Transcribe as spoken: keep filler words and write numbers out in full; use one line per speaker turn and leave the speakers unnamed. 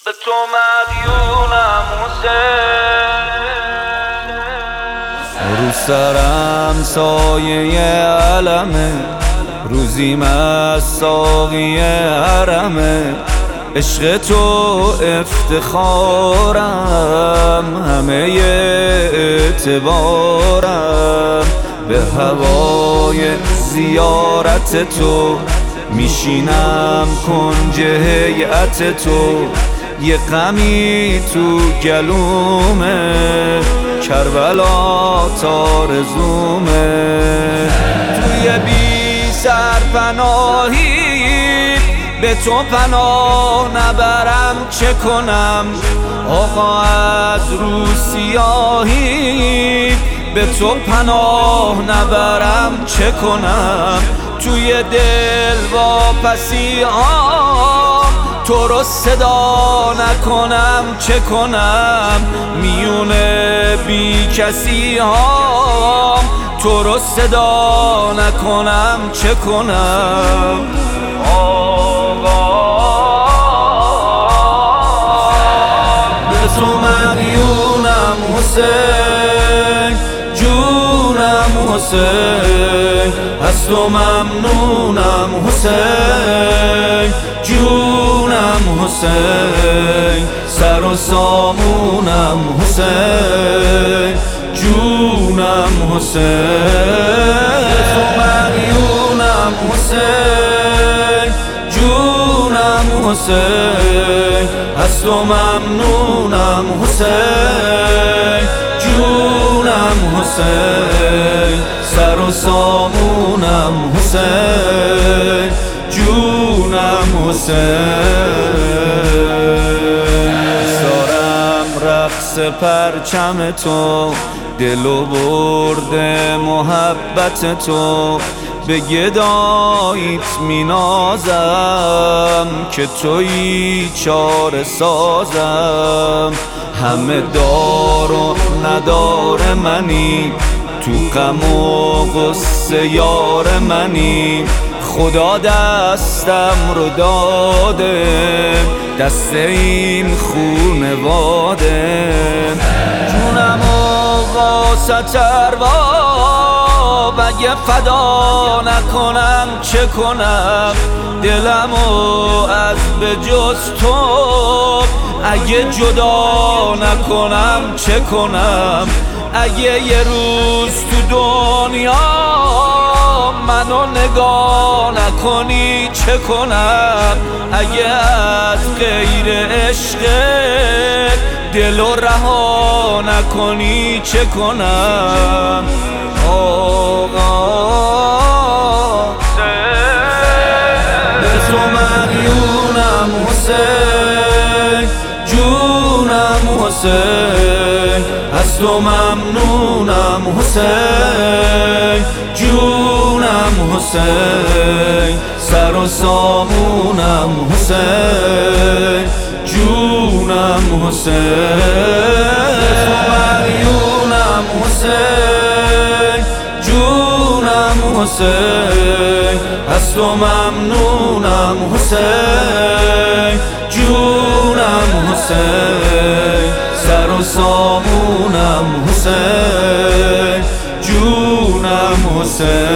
تو مدیونم حسین،
رو سرم سایه علمه، روزیم از ساقی حرمه. عشق تو افتخارم، همه اعتبارم. به هوای زیارت تو میشینم کنج هیئت تو. یه غمی تو گلومه، کربلا تارزومه. توی بی سرپناهی به تو پناه نبرم چه کنم؟ آقا از رو سیاهی به تو پناه نبرم چه کنم؟ توی دل واپسی ها تو رو صدا نکنم چه کنم؟ میونه بی کسی ها تو رو صدا نکنم چه کنم؟ به تو مدیونم حسین، جونم حسین. از تو ممنونم حسین، جونم حسین. سر و سامونم حسین، جونم حسین. به تو مدیونم حسین، جونم حسین. از تو ممنونم حسین، جونم حسین. سر و سامونم حسین، جونم حسین. سارم رقص پرچم تو، دلو برده محبت تو. به گداییت مینازم که تویی چاره سازم. همه دار و ندار منی، تو غم و غصه یار منی. خدا دستم رو داده، دست این خونواده. جونم و واسط ارباب اگه فدا نکنم چه کنم؟ دلمو از به جز تو اگه جدا نکنم چه کنم؟ اگه یه روز تو دنیا منو نگاه نکنی چه کنم؟ اگه از غیر عشقت دلو رها نکنی چه کنم؟ آقا به تو مدیونم حسین، جونم حسین. از تو ممنونم حسین، جونم حسین. سر و سامونم حسین، جونم حسین. به تو مدیونم حسین، جونم حسین. از تو ممنونم حسین، جونم حسین. سر و سامونم حسین، جونم حسین.